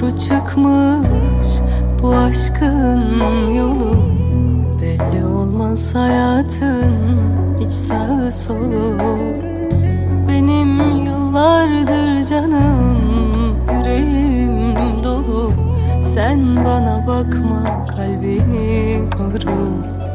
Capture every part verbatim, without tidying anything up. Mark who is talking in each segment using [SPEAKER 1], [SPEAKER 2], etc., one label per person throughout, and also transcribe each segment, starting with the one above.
[SPEAKER 1] Doğru çıkmış bu aşkın yolu, belli olmaz hayatın hiç sağı solu. Benim yıllardır canım, yüreğim dolu. Sen bana bakma, kalbini koru.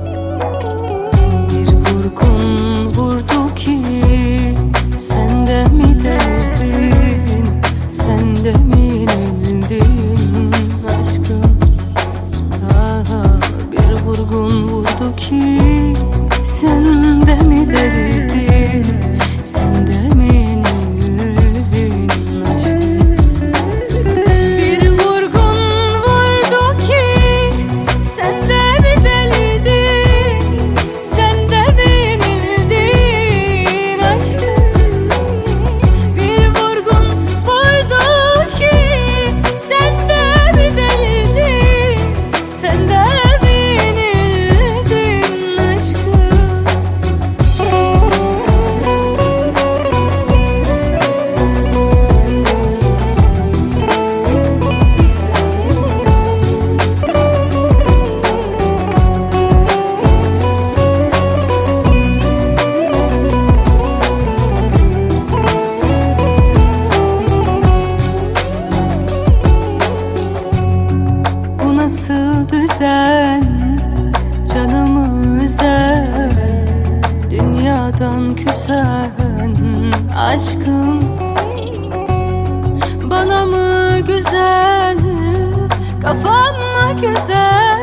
[SPEAKER 1] Bir vurgun vurdu ki sen de mi delirdin, sen de mi yenildin aşkım? Aha, bir vurgun vurdu ki sen de mi delirdin, sen de mi yenildin aşkım? Bir vurgun vurdu ki sen de mi delirdin, sen de mi yenildin aşkım? Bir vurgun vurdu ki sen de mi delirdin, sen de mi yenildin aşkım? Bu nasıl düzen, canımı üzen, dünyadan küsen aşkım? Bana mı güzel, kafam mı güzel?